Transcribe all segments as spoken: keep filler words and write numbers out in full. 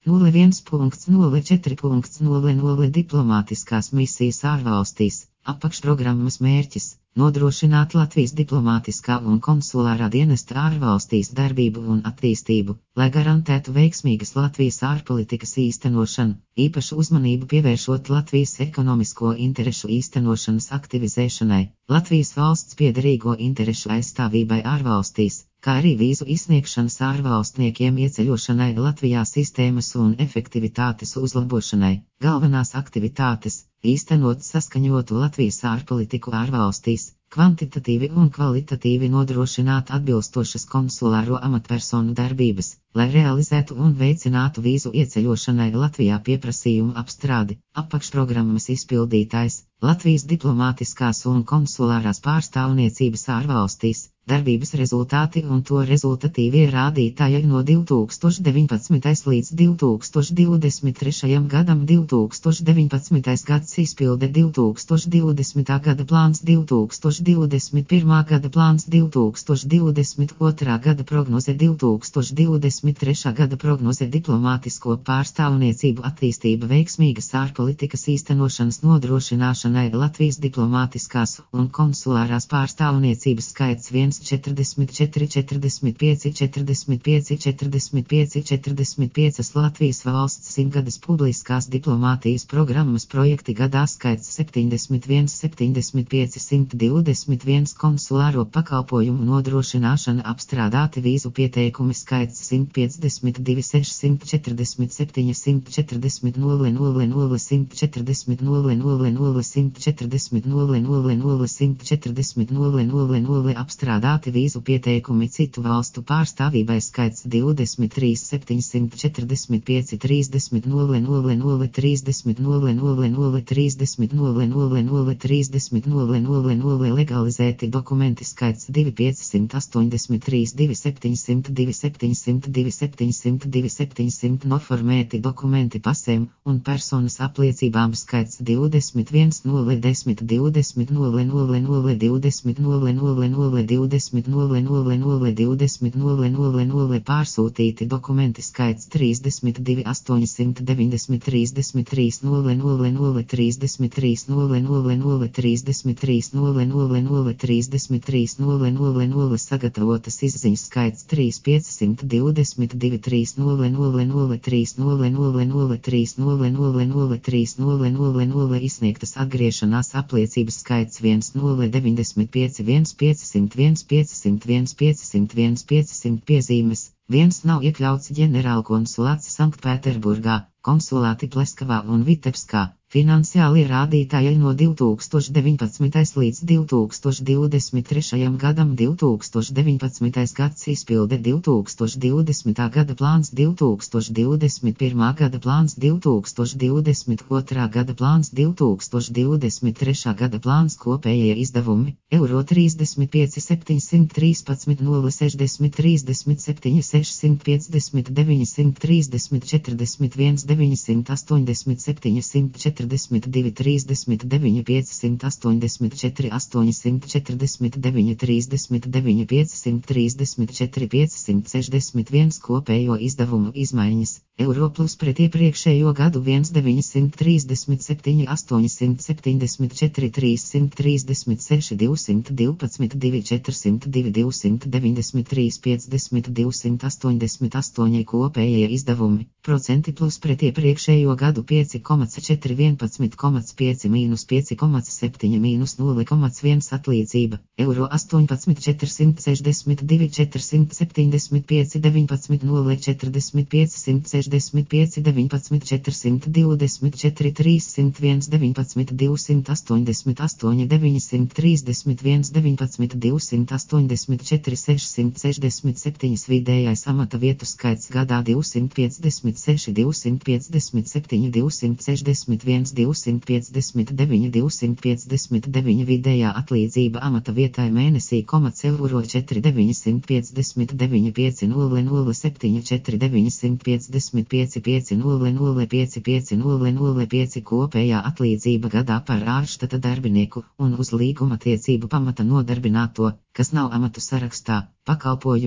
nulle viens nulle četri nulle nulle Diplomātiskās misijas ārvalstīs. Apakšprogrammas mērķis – nodrošināt Latvijas diplomātiskā un konsulārā dienesta ārvalstīs darbību un attīstību, lai garantētu veiksmīgas Latvijas ārpolitikas īstenošanu, īpašu uzmanību pievēršot Latvijas ekonomisko interešu īstenošanas aktivizēšanai, Latvijas valsts piederīgo interešu aizstāvībai ārvalstīs, kā arī vīzu izsniegšanas ārvalstniekiem ieceļošanai Latvijā sistēmas un efektivitātes uzlabošanai. Galvenās aktivitātes – īstenot saskaņotu Latvijas ārpolitiku ārvalstīs, kvantitatīvi un kvalitatīvi nodrošināt atbilstošas konsulāro amatpersonu darbības, lai realizētu un veicinātu vīzu ieceļošanai Latvijā pieprasījumu apstrādi. Apakšprogrammas izpildītājs – Latvijas diplomātiskās un konsulārās pārstāvniecības ārvalstīs. Darbības rezultāti un to rezultatīvie rādītāji no divi tūkstoši deviņpadsmitais līdz divi tūkstoši divdesmit trešajam gadam. divi tūkstoši deviņpadsmitais gads izpilde divi tūkstoši divdesmitā gada plāns, divi tūkstoši divdesmit pirmā gada plāns, divi tūkstoši divdesmit otrā gada prognoze, divi tūkstoši divdesmit trešā gada prognoze. Diplomātisko pārstāvniecību attīstība veiksmīgas ārpolitikas īstenošanas nodrošināšanai. Latvijas diplomātiskās un konsulārās pārstāvniecības skaits viens četrdesmit četri, četrdesmit pieci, četrdesmit pieci, četrdesmit pieci, četrdesmit pieci Latvijas valsts simtgades publiskās diplomātijas programmas projekti gadā skaits septiņdesmit viens, septiņdesmit pieci, simt divdesmit viens konsulāro pakalpojumu nodrošināšana apstrādāti vīzu pieteikumi skaits simt piecdesmit divi, sešsimt četrdesmit septiņi, simt četrdesmit nulle nulle nulle, simt četrdesmit nulle nulle nulle, simt četrdesmit nulle nulle nulle, simt četrdesmit nulle nulle nulle apstrādāti vīzu pieteikumi citu valstu pārstāvībai skaits divdesmit trīs, septiņsimt četrdesmit pieci, trīsdesmit nulle nulle nulle, trīsdesmit nulle nulle nulle, trīsdesmit nulle nulle nulle, trīsdesmit nulle nulle nulle legalizēti dokumenti skaits divi piecsimt astoņdesmit trīs, divi septiņsimt divi, septiņsimt divi, septiņsimt divi, septiņsimt noformēti dokumenti pasēm un personas apliecībām skaits divdesmit viens, nulle desmit, divdesmit nulle nulle nulle, divdesmit nulle nulle nulle, divdesmit nulle nulle nulle, divdesmit nulle nulle nulle pārsūtīti dokumenti skaits trīsdesmit divi, astoņsimt deviņdesmit, trīsdesmit trīs, nulle nulle nulle, trīsdesmit trīs, nulle nulle nulle, trīsdesmit trīs, nulle nulle nulle, trīsdesmit trīs, nulle nulle nulle sagatavotas izziņas skaits trīs piecsimt divdesmit divi, trīs nulle nulle nulle, trīs nulle nulle nulle, trīs nulle nulle nulle, trīs nulle nulle nulle izsniegtas atgriešanās apliecības skaits viens nulle deviņdesmit pieci, viens piecsimt viens, piecsimt viens, piecsimt viens, piecsimt piezīmes. Viens nav iekļauts ģenerālkonsulāts Sanktpēterburgā, konsulāti Pleskavā un Vitebskā. Finansiāli rādītāji no divi tūkstoši deviņpadsmitais līdz divi tūkstoši divdesmit trešajam gadam. divi tūkstoši deviņpadsmitais gads izpilde divi tūkstoši divdesmitā gada plāns, divi tūkstoši divdesmit pirmā gada plāns, divi tūkstoši divdesmit otrā gada plāns, divi tūkstoši divdesmit trešā gada plāns. Kopējie izdevumi eiro trīsdesmit pieci, septiņsimt trīspadsmit, nulle sešdesmit, trīsdesmit septiņi, sešsimt piecdesmit deviņi, simt trīsdesmit, četrdesmit viens, deviņsimt astoņdesmit septiņi, simt četrdesmit divi, trīsdesmit deviņi, piecsimt astoņdesmit četri, astoņsimt četrdesmit deviņi, trīsdesmit deviņi, piecsimt trīsdesmit četri, piecsimt sešdesmit viens. Kopējo izdevumu izmaiņas eiro plus pret iepriekšējo gadu viens deviņsimt trīsdesmit septiņi, astoņsimt septiņdesmit četri, trīssimt trīsdesmit seši, divsimt divpadsmit, divi četrsimt divi, divsimt deviņdesmit trīs, piecdesmit, divsimt astoņdesmit astoņi. Kopējie izdevumi procenti plus pret iepriekšējo gadu pieci komats četri, vienpadsmit komats pieci mīnus pieci komats septiņi mīnus nulle komats viens atlīdzība eiro astoņpadsmit četrsimt sešdesmit divi, četrsimt septiņdesmit pieci, deviņpadsmit nulle četrdesmit pieci, simt sešdesmit pieci, deviņpadsmit četrsimt divdesmit četri, trīssimt viens, deviņpadsmit divsimt astoņdesmit astoņi, deviņsimt trīsdesmit viens, deviņpadsmit divsimt astoņdesmit četri, sešsimt sešdesmit septiņi. Vidējais amata vietu skaits gadā divsimt piecdesmit seši, divsimt piecdesmit septiņi, divsimt sešdesmit viens, divsimt piecdesmit deviņi, divsimt piecdesmit deviņi. Vidējā atlīdzība amata vietai mēnesī komats eiro četri, deviņsimt piecdesmit deviņi, pieci nulle nulle septiņi, četri deviņsimt piecdesmit pieci, pieci nulle nulle pieci, pieci nulle nulle pieci. Kopējā atlīdzība gadā par ārštata darbinieku un uz līguma tiecību pamata nodarbināto, kas nav amatu sarakstā, pakalpojumiem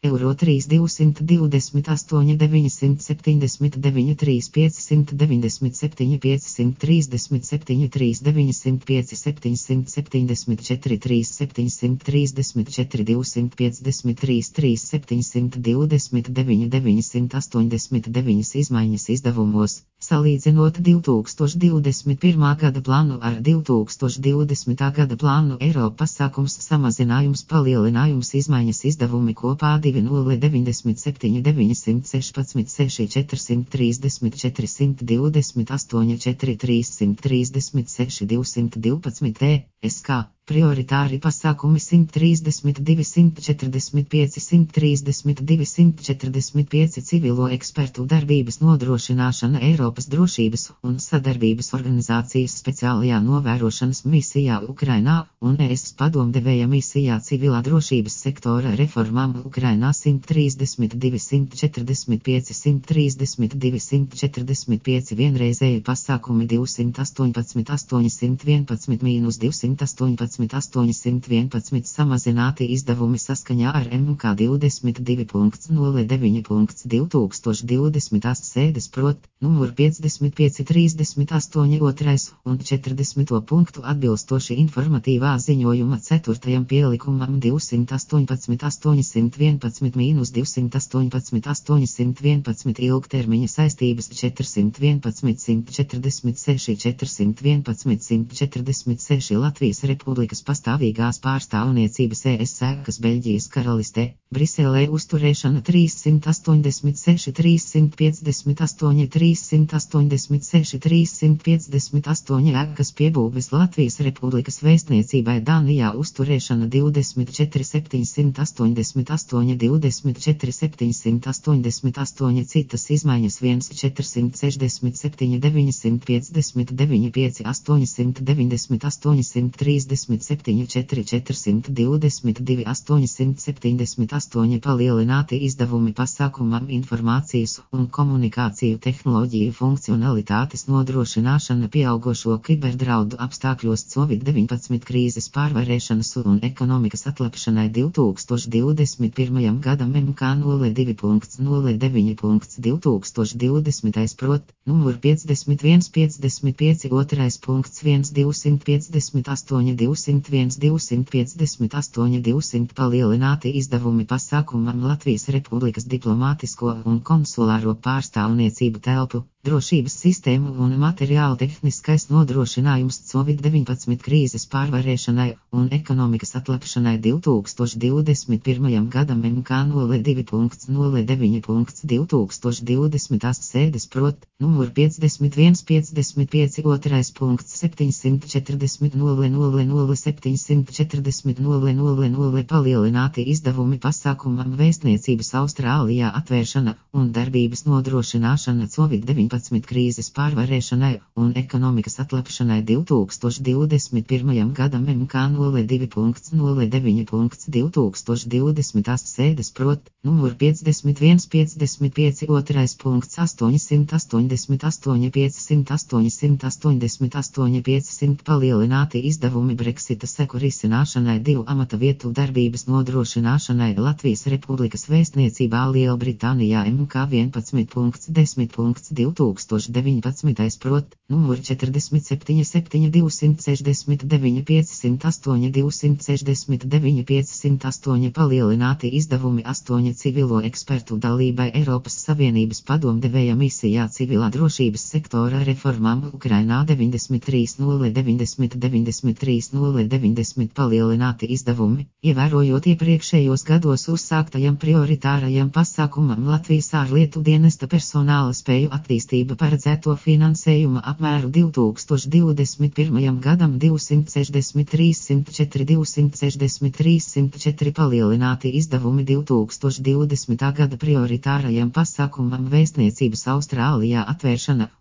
eiro trīs divsimt divdesmit astoņi deviņsimt septiņdesmit deviņi trīs piecsimt deviņdesmit septiņi piecsimt trīsdesmit septiņi trīs deviņsimt pieci septiņsimt septiņdesmit četri trīs septiņsimt trīsdesmit četri divsimt piecdesmit trīs trīs septiņsimt divdesmit deviņi deviņsimt astoņdesmit deviņas izmaiņas izdevumos, salīdzinot divi tūkstoši divdesmit pirmā gada plānu ar divi tūkstoši divdesmitā gada plānu. Eiro pasākums samazinājums palielinājums izmaiņas izdevumi kopā divi nulle deviņdesmit septiņi deviņsimt sešpadsmit seši četrsimt trīsdesmit četrsimt divdesmit astoņi četri trīsimt trīsdesmit seši divsimt divpadsmit E S K. Prioritāri pasākumi simt trīsdesmit divi simt četrdesmit pieci simt trīsdesmit divi simt četrdesmit pieci civilo ekspertu darbības nodrošināšana Eiropas drošības un sadarbības organizācijas speciālajā novērošanas misijā Ukrainā un E S padomdevēja misijā civilā drošības sektora reformām Ukrainā simt trīsdesmit divi simt četrdesmit pieci simt trīsdesmit divi simt četrdesmit pieci vienreizēji pasākumi divsimt astoņpadsmit astoņsimt vienpadsmit mīnus divsimt astoņpadsmit astoņsimt vienpadsmit samazināti izdevumi saskaņā ar M K divdesmit divi nulle deviņi divi tūkstoši divdesmit sēdes prot, numur piecdesmit pieci trīsdesmit astoņi otrais un četrdesmito punktu atbilstoši informatīvā ziņojuma ceturtajam pielikumam divsimt astoņpadsmit astoņsimt vienpadsmit mīnus divsimt astoņpadsmit astoņsimt vienpadsmit ilgtermiņa saistības četrsimt vienpadsmit simt četrdesmit seši četrsimt vienpadsmit simt četrdesmit seši Latvijas Republikas pastāvīgās pārstāvniecības E S sēkas Beļģijas karalistē, Briselē uzturēšana trīssimt astoņdesmit seši trīssimt piecdesmit astoņi trīssimt astoņdesmit seši trīssimt piecdesmit astoņi ēkas piebūves Latvijas Republikas vēstniecībai Dānijā uzturēšana divdesmit četri septiņsimt astoņdesmit astoņi divdesmit četri septiņsimt astoņdesmit astoņi citas izmaiņas viens četrsimt sešdesmit septiņi deviņsimt piecdesmit deviņi pieci astoņsimt deviņdesmit astoņsimt trīsdesmit septiņi četri četrsimt divdesmit divi astoņsimt septiņdesmit astoņi palielināti izdevumi pasākumam informācijas un komunikāciju tehnoloģiju funkcionalitātes nodrošināšana pieaugošo kiberdraudu apstākļos Covid deviņpadsmit krīzes pārvarēšanas un ekonomikas atlapšanai divi tūkstoši divdesmit pirmajam gadam M K nulle divi nulle deviņi divi tūkstoši divdesmitais prot, numur piecdesmit viens piecdesmit pieci otrais punkts viens divsimt piecdesmit astoņi divsimt viens divsimt piecdesmit astoņi divsimt palielināti izdevumi pasākumam Latvijas Republikas diplomātisko un konsulāro pārstāvniecību telpu, drošības sistēmu un materiālu tehniskais nodrošinājums Covid deviņpadsmit krīzes pārvarēšanai un ekonomikas atlapšanai divi tūkstoši divdesmit pirmajam gadam M K nulle divi nulle deviņi divi tūkstoši divdesmitās sēdes prot, numur piecdesmit viens piecdesmit pieci otrais punkts septiņsimt četrdesmit nulle nulle nulle septiņsimt četrdesmit nulle nulle nulle palielināti izdevumi pasākumam vēstniecības Austrālijā atvēršana un darbības nodrošināšana Covid deviņpadsmit krīzes pārvarēšanai un ekonomikas atlapšanai divi tūkstoši divdesmit pirmajam gadam M K nulle divi nulle deviņi divi tūkstoši divdesmitās sēdes prot, numur piecdesmit viens piecdesmit pieci otrais punkts astoņsimt astoņdesmit astoņi piecsimt astoņsimt astoņdesmit astoņi piecsimt palielināti izdevumi Brexita seku risināšanai divu amata vietu darbības nodrošināšanai Latvijas Republikas vēstniecībā Lielbritānijā M K vienpadsmit desmit divi tūkstoši deviņpadsmitais prot, numur četrdesmit septiņi septiņi divsimt sešdesmit deviņi piecsimt astoņi divsimt sešdesmit deviņi piecsimt astoņi palielināti izdevumi astoņi civilo ekspertu dalībai Eiropas Savienības padomdevēja misijā civilā drošības sektora reformām Ukrainā deviņdesmit trīs nulle deviņdesmit deviņdesmit trīs nulle deviņdesmit palielināti izdevumi, ievērojot iepriekšējos gados uzsāktajam prioritārajam pasākumam Latvijas ārlietu dienesta personāla spēju attīstība paredzēto finansējuma apmēru divi tūkstoši divdesmit pirmajam gadam divsimt sešdesmit trīsimt četri divsimt sešdesmit trīsimt četri palielināti izdevumi divi tūkstoši divdesmitā gada prioritārajam pasākumam vēstniecības Austrālijā atvēršana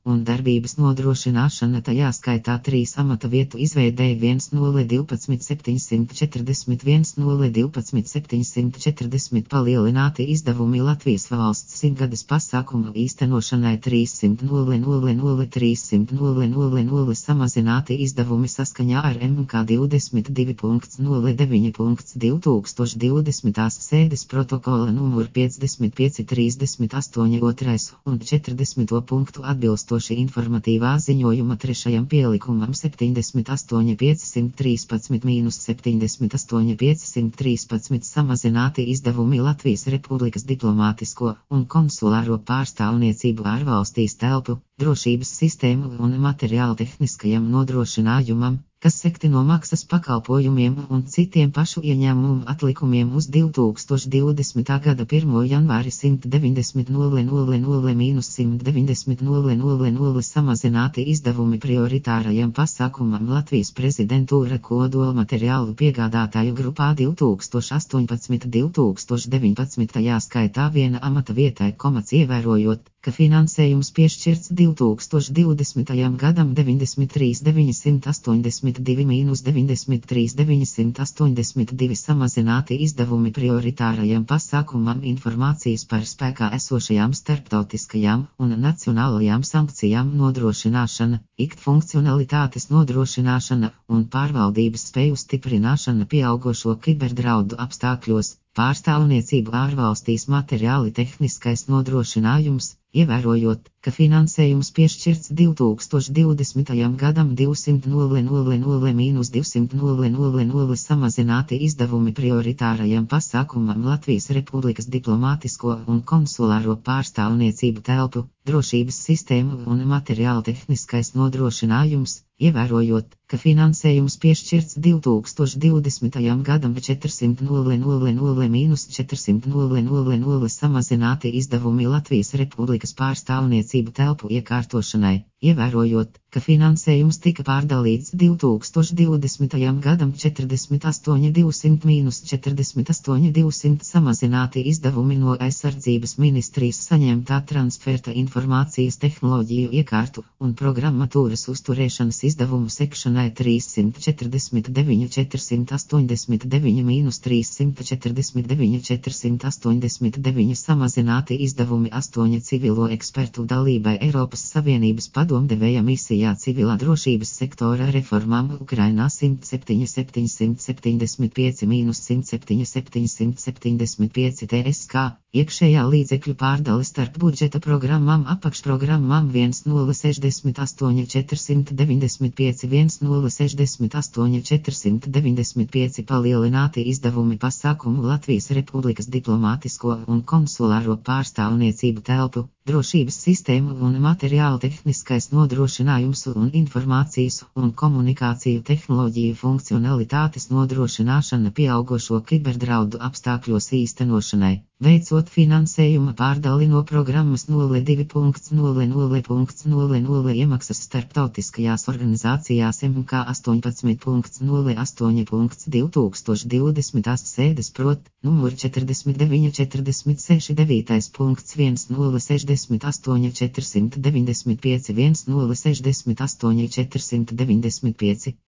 un darbības nodrošināšana, tajā skaitā trīs amata vietu izveidei viens nulle divpadsmit septiņsimt četrdesmit viens nulle divpadsmit septiņsimt četrdesmit palielināti izdevumi Latvijas valsts simtgades pasākumu īstenošanai trīssimt nulle nulle nulle trīssimt nulle nulle nulle samazināti izdevumi saskaņā ar M K divdesmit divi nulle deviņi divtūkstoš divdesmitās sēdes protokola numur piecdesmit pieci trīsdesmit astoņi otrais un četrdesmito punktu atbilstoši informatīvā ziņojuma trešajam pielikumam septiņdesmit astoņi piecsimt trīspadsmit mīnus septiņdesmit astoņi piecsimt trīspadsmit samazināti izdevumi Latvijas Republikas diplomātisko un konsulāro pārstāvniecību ārvalstīs telpu, drošības sistēmu un materiālu tehniskajam nodrošinājumam, kas sekti no maksas pakalpojumiem un citiem pašu ieņēmumu atlikumiem uz divtūkstoš divdesmitā gada pirmo janvāri simt deviņdesmit nulle nulle nulle mīnus simt deviņdesmit nulle nulle nulle samazināti izdevumi prioritārajam pasākumam Latvijas prezidentūra kodola materiālu piegādātāju grupā divtūkstoš astoņpadsmit divtūkstoš deviņpadsmit tajā skaitā viena amata vietai komats ievērojot, ka finansējums piešķirts divtūkstoš divdesmitajam gadam deviņdesmit trīs deviņsimt astoņdesmit divi mīnus deviņdesmit trīs deviņsimt astoņdesmit divi samazināti izdevumi prioritārajam pasākumam informācijas par spēkā esošajām starptautiskajām un nacionālajām sankcijām nodrošināšana, I K T funkcionalitātes nodrošināšana un pārvaldības spēju stiprināšana pieaugošo kiberdraudu apstākļos, pārstāvniecību ārvalstīs materiāli tehniskais nodrošinājums, ievērojot, ka finansējums piešķirts divtūkstoš divdesmitajam gadam divsimt nulle nulle nulle mīnus divsimt nulle nulle nulle samazināti izdevumi prioritārajam pasākumam Latvijas Republikas diplomātisko un konsulāro pārstāvniecību telpu, drošības sistēmu un materiālu tehniskais nodrošinājums, ievērojot, ka finansējums piešķirts divtūkstoš divdesmitajam gadam četrsimt nulle nulle nulle mīnus četrsimt nulle nulle nulle samazināti izdevumi Latvijas Republikas pārstāvniecību telpu iekārtošanai, ievērojot, ka finansējums tika pārdalīts divtūkstoš divdesmitajam gadam četrdesmit astoņi divsimt mīnus četrdesmit astoņi divsimt samazināti izdevumi no aizsardzības ministrijas saņemtā transferta informācijas tehnoloģiju iekārtu un programmatūras uzturēšanas izdevumu sekšanai trīssimt četrdesmit deviņi četrsimt astoņdesmit deviņi mīnus trīssimt četrdesmit deviņi četrsimt astoņdesmit deviņi samazināti izdevumi astoņi civilo ekspertu dalībai Eiropas Savienības padomdevēja misijā civilā drošības sektora reformām Ukrainā simt septiņi septiņsimt septiņdesmit pieci mīnus simt septiņi septiņsimt septiņdesmit pieci T S K, iekšējā līdzekļu pārdale starp budžeta programmām apakšprogrammām viens nulle sešdesmit astoņi četrsimt deviņdesmit pieci viens nulle sešdesmit astoņi četrsimt deviņdesmit pieci palielināti izdevumi pasākumu Latvijas Republikas diplomātisko un konsulāro pārstāvniecību telpu, drošības sistēmu un materiālu tehniskais nodrošinājums un informācijas un komunikāciju tehnoloģiju funkcionalitātes nodrošināšana pieaugošo kiberdraudu apstākļos īstenošanai, veicot finansējuma pārdali no programmas nulle divi nulle nulle nulle nulle iemaksas starptautiskajās organizācijās M K astoņpadsmit nulle astoņi divtūkstoš divdesmitās sēdes prot, numur četrdesmit deviņi četrdesmit seši devītais punkts viens nulle sešdesmit astoņi četrsimt deviņdesmit pieci viens nulle sešdesmit astoņi četrsimt deviņdesmit pieci.